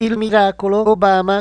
Il miracolo Obama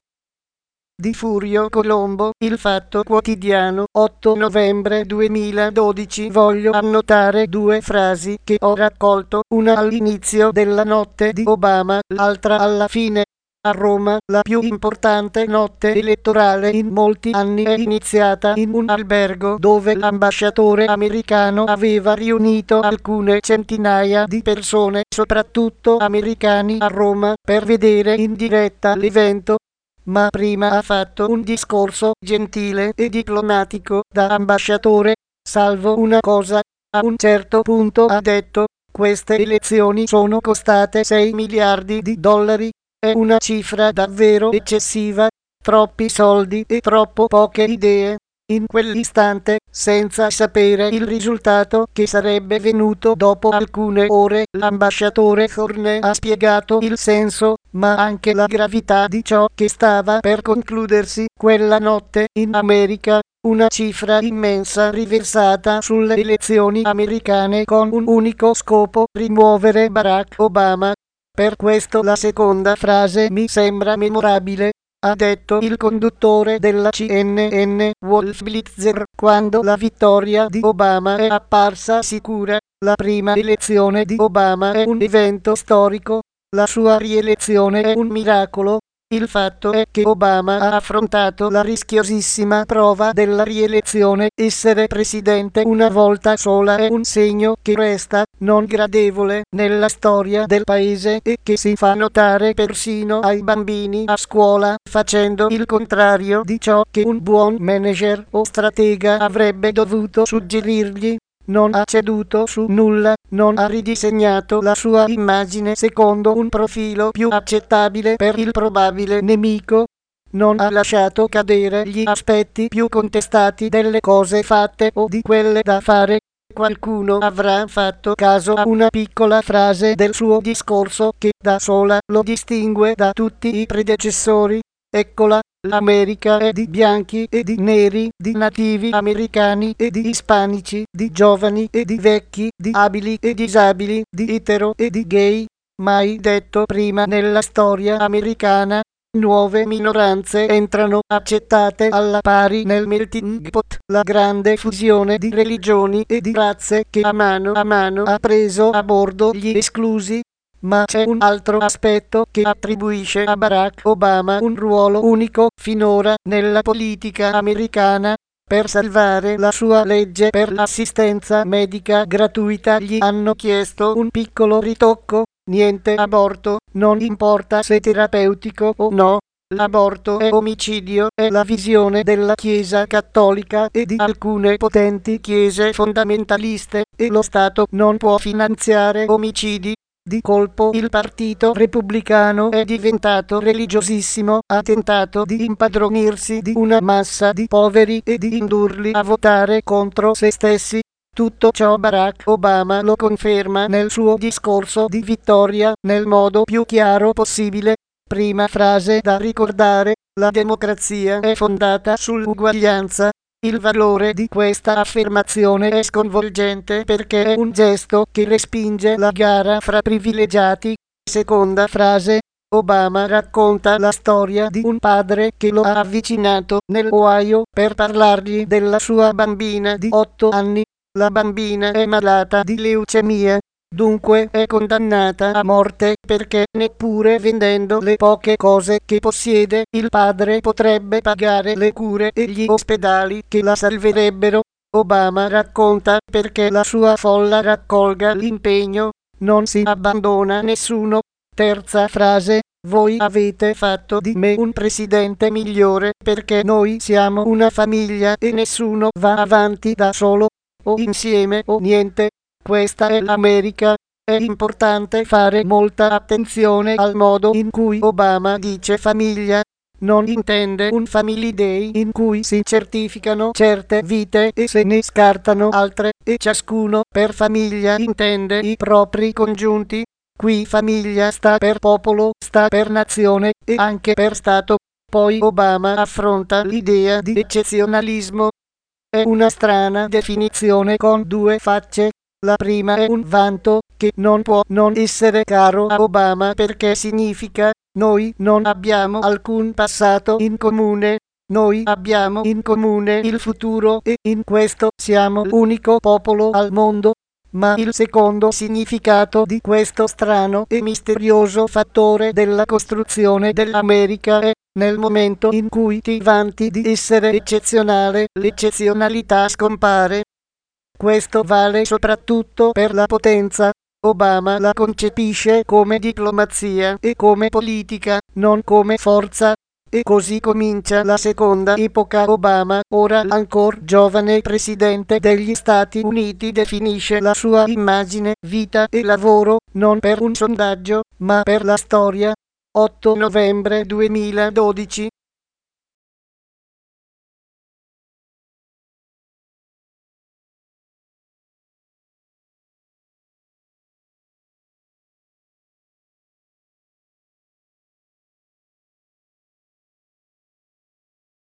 di Furio Colombo, Il Fatto Quotidiano, 8 novembre 2012. Voglio annotare due frasi che ho raccolto, una all'inizio della notte di Obama, l'altra alla fine. A Roma, la più importante notte elettorale in molti anni è iniziata in un albergo dove l'ambasciatore americano aveva riunito alcune centinaia di persone, soprattutto americani a Roma, per vedere in diretta l'evento. Ma prima ha fatto un discorso gentile e diplomatico da ambasciatore, salvo una cosa. A un certo punto ha detto: queste elezioni sono costate 6 miliardi di dollari. È una cifra davvero eccessiva, troppi soldi e troppo poche idee. In quell'istante, senza sapere il risultato che sarebbe venuto dopo alcune ore, l'ambasciatore Thorne ha spiegato il senso, ma anche la gravità di ciò che stava per concludersi quella notte in America. Una cifra immensa riversata sulle elezioni americane con un unico scopo: rimuovere Barack Obama. Per questo la seconda frase mi sembra memorabile. Ha detto il conduttore della CNN, Wolf Blitzer, quando la vittoria di Obama è apparsa sicura. La prima elezione di Obama è un evento storico, la sua rielezione è un miracolo. Il fatto è che Obama ha affrontato la rischiosissima prova della rielezione. Essere presidente una volta sola è un segno che resta non gradevole nella storia del paese e che si fa notare persino ai bambini a scuola, facendo il contrario di ciò che un buon manager o stratega avrebbe dovuto suggerirgli. Non ha ceduto su nulla, non ha ridisegnato la sua immagine secondo un profilo più accettabile per il probabile nemico, non ha lasciato cadere gli aspetti più contestati delle cose fatte o di quelle da fare. Qualcuno avrà fatto caso a una piccola frase del suo discorso che da sola lo distingue da tutti i predecessori. Eccola: l'America è di bianchi e di neri, di nativi americani e di ispanici, di giovani e di vecchi, di abili e disabili, di etero e di gay. Mai detto prima nella storia americana. Nuove minoranze entrano accettate alla pari nel melting pot, la grande fusione di religioni e di razze che a mano ha preso a bordo gli esclusi. Ma c'è un altro aspetto che attribuisce a Barack Obama un ruolo unico finora nella politica americana. Per salvare la sua legge per l'assistenza medica gratuita gli hanno chiesto un piccolo ritocco: niente aborto, non importa se terapeutico o no. L'aborto è omicidio, è la visione della Chiesa cattolica e di alcune potenti chiese fondamentaliste, e lo Stato non può finanziare omicidi. Di colpo il Partito Repubblicano è diventato religiosissimo, ha tentato di impadronirsi di una massa di poveri e di indurli a votare contro se stessi. Tutto ciò Barack Obama lo conferma nel suo discorso di vittoria nel modo più chiaro possibile. Prima frase da ricordare: la democrazia è fondata sull'uguaglianza. Il valore di questa affermazione è sconvolgente perché è un gesto che respinge la gara fra privilegiati. Seconda frase: Obama racconta la storia di un padre che lo ha avvicinato nell'Ohio per parlargli della sua bambina di 8 anni. La bambina è malata di leucemia, dunque è condannata a morte perché neppure vendendo le poche cose che possiede il padre potrebbe pagare le cure e gli ospedali che la salverebbero. Obama racconta perché la sua folla raccolga l'impegno: non si abbandona nessuno. Terza frase: voi avete fatto di me un presidente migliore perché noi siamo una famiglia e nessuno va avanti da solo, o insieme o niente. Questa è l'America. È importante fare molta attenzione al modo in cui Obama dice famiglia. Non intende un Family Day in cui si certificano certe vite e se ne scartano altre, e ciascuno per famiglia intende i propri congiunti. Qui famiglia sta per popolo, sta per nazione e anche per Stato. Poi Obama affronta l'idea di eccezionalismo. È una strana definizione con due facce. La prima è un vanto che non può non essere caro a Obama perché significa Noi non abbiamo alcun passato in comune. Noi abbiamo in comune il futuro e in questo siamo l'unico popolo al mondo. Ma il secondo significato di questo strano e misterioso fattore della costruzione dell'America è, nel momento in cui ti vanti di essere eccezionale, l'eccezionalità scompare. Questo vale soprattutto per la potenza. Obama la concepisce come diplomazia e come politica, non come forza. E così comincia la seconda epoca Obama. Ora l'ancor giovane presidente degli Stati Uniti definisce la sua immagine, vita e lavoro, non per un sondaggio, ma per la storia. 8 novembre 2012